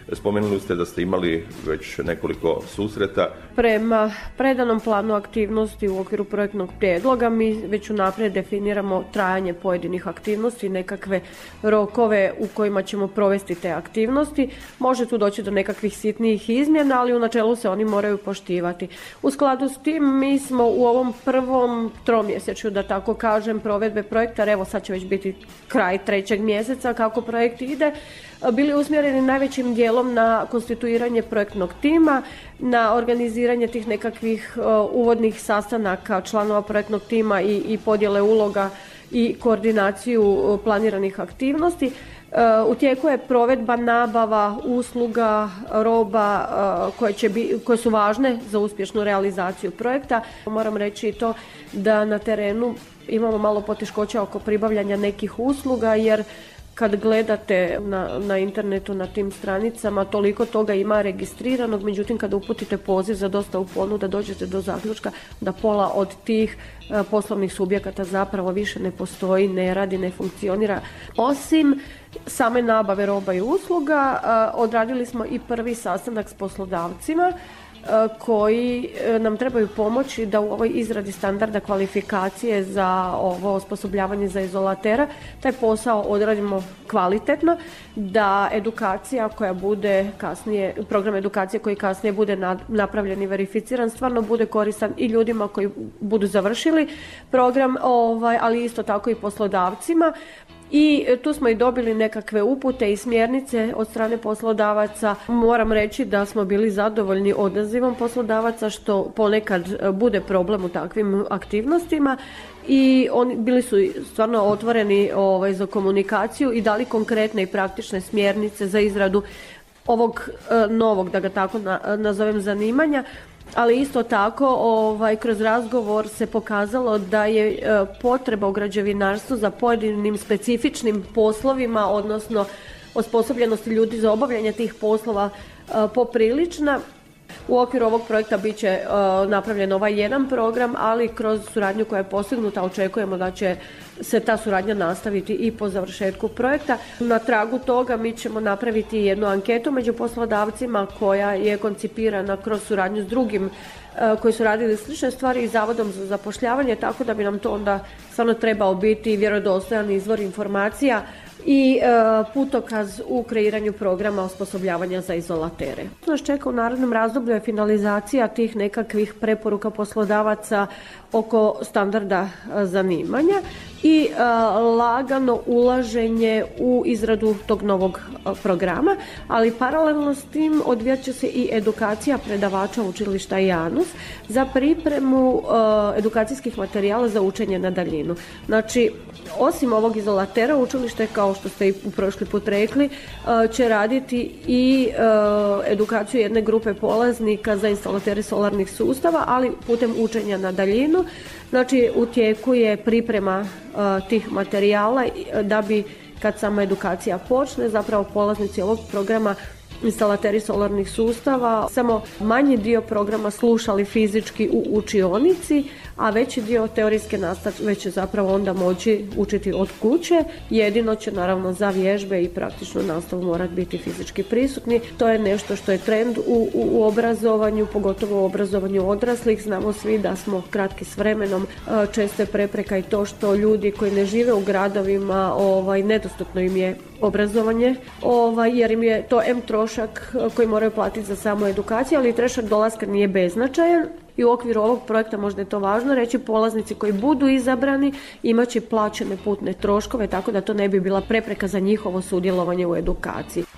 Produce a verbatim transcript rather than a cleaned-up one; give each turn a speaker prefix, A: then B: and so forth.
A: Spomenuli ste da ste imali već nekoliko susreta.
B: Prema predanom planu aktivnosti u okviru projektnog prijedloga mi već unaprijed definiramo trajanje pojedinih aktivnosti, nekakve rokove u kojima ćemo provesti te aktivnosti. Može tu doći do nekakvih sitnijih izmjena, ali u načelu se oni moraju poštivati. U skladu s tim mi smo u ovom prvom tromjesečju, da tako kažem, provedbe projekta, evo sad će već biti kraj trećeg mjeseca kako projekt ide, bili usmjereni najvećim dijelom na konstituiranje projektnog tima, na organiziranje tih nekakvih uh, uvodnih sastanaka članova projektnog tima i, i podjele uloga i koordinaciju uh, planiranih aktivnosti. Uh, u tijeku je provedba nabava, usluga, roba uh, koje, će bi, koje su važne za uspješnu realizaciju projekta. Moram reći i to da na terenu imamo malo poteškoća oko pribavljanja nekih usluga, jer kad gledate na, na internetu, na tim stranicama, toliko toga ima registriranog, međutim kada uputite poziv za dostavu ponuda dođete do zaključka da pola od tih e, poslovnih subjekata zapravo više ne postoji, ne radi, ne funkcionira. Osim same nabave roba i usluga, e, odradili smo i prvi sastanak s poslodavcima koji nam trebaju pomoći da u ovoj izradi standarda kvalifikacije za ovo osposobljavanje za izolatera taj posao odradimo kvalitetno, da edukacija koja bude kasnije, program edukacije koji kasnije bude napravljen i verificiran, stvarno bude koristan i ljudima koji budu završili program, ovaj, ali isto tako i poslodavcima. I tu smo i dobili nekakve upute i smjernice od strane poslodavaca. Moram reći da smo bili zadovoljni odazivom poslodavaca, što ponekad bude problem u takvim aktivnostima, i oni bili su stvarno otvoreni ovaj, za komunikaciju i dali konkretne i praktične smjernice za izradu ovog e, novog, da ga tako na, nazovem, zanimanja. Ali isto tako ovaj, kroz razgovor se pokazalo da je e, potreba u građevinarstvu za pojedinim specifičnim poslovima, odnosno osposobljenosti ljudi za obavljanje tih poslova e, poprilična. U okviru ovog projekta bit će e, napravljen ovaj jedan program, ali kroz suradnju koja je postignuta očekujemo da će se ta suradnja nastaviti i po završetku projekta. Na tragu toga mi ćemo napraviti jednu anketu među poslodavcima koja je koncipirana kroz suradnju s drugim e, koji su radili slične stvari i Zavodom za zapošljavanje, tako da bi nam to onda stvarno trebao biti vjerodostojan izvor informacija i e, putokaz u kreiranju programa osposobljavanja za izolatere. Nas čeka u narednom razdoblju je finalizacija tih nekakvih preporuka poslodavaca oko standarda e, zanimanja i e, lagano ulaženje u izradu tog novog e, programa, ali paralelno s tim odvijat će se i edukacija predavača učilišta Janus za pripremu e, edukacijskih materijala za učenje na daljinu. Znači, osim ovog izolatera, učilište, kao što ste i u prošli put rekli, će raditi i edukaciju jedne grupe polaznika za instalatere solarnih sustava, ali putem učenja na daljinu. Znači, u tijeku je priprema tih materijala da bi, kad sama edukacija počne, zapravo polaznici ovog programa, instalateri solarnih sustava, samo manji dio programa slušali fizički u učionici, a veći dio teorijske nastave će zapravo onda moći učiti od kuće. Jedino će naravno za vježbe i praktičnu nastavu morati biti fizički prisutni. To je nešto što je trend u, u, u obrazovanju, pogotovo u obrazovanju odraslih. Znamo svi da smo kratki s vremenom, često je prepreka i to što ljudi koji ne žive u gradovima, ovaj, nedostupno im je obrazovanje, ovaj, jer im je to em trošak koji moraju platiti za samu edukaciju, ali i trošak dolaska nije beznačajan. I u okviru ovog projekta možda je to važno reći, polaznici koji budu izabrani imat će plaćene putne troškove, tako da to ne bi bila prepreka za njihovo sudjelovanje u edukaciji.